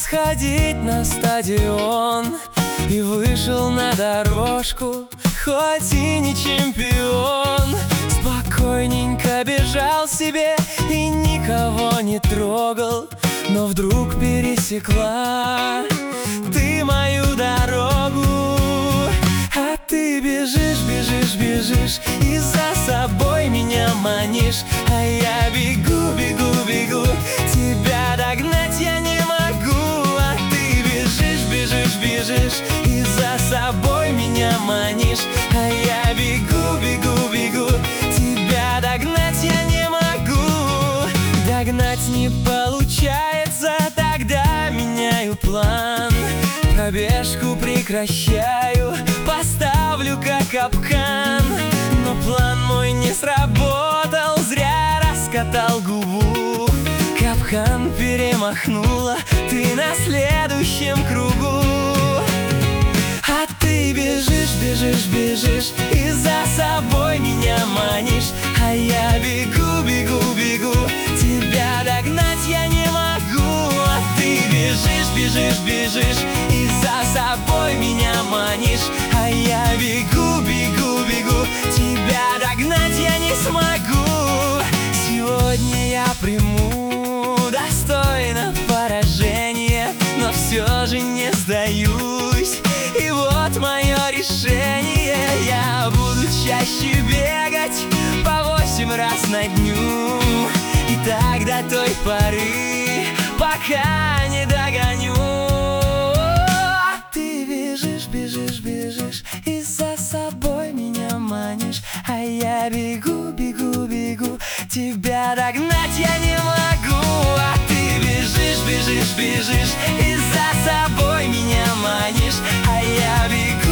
сходить на стадион и вышел на дорожку, хоть и не чемпион. Спокойненько бежал себе и никого не трогал, но вдруг пересекла ты мою дорогу. А ты бежишь, бежишь, бежишь и за собой меня манишь, а я бегу, бегу, бегу, тебя догнать я не могу. А ты бежишь, бежишь, бежишь и за собой меня манишь, а я бегу, бегу, бегу, тебя догнать я не могу. Догнать не получается, тогда меняю план, пробежку прекращаю, поставлю как капкан. Но план мой не сработал, зря раскатал губу. Капкан перемахнула ты на следующем кругу. А ты бежишь, бежишь, бежишь и за собой меня манишь, а я бегу, бегу, бегу, тебя догнать я не могу. А ты бежишь, бежишь, бежишь и за собой меня манишь, а я бегу, бегу, бегу, тебя догнать я не смогу. Сегодня я приму достойно поражение, но все же не сдаюсь. И вот мое решение: я буду чаще бегать по 8 раз на дню, и так до той поры, пока не догоню. А ты бежишь, бежишь, бежишь и за собой меня манишь, а я бегу, бегу, бегу, тебя догнать я не могу. А ты бежишь, бежишь, бежишь и за собой меня манишь, а я бегу.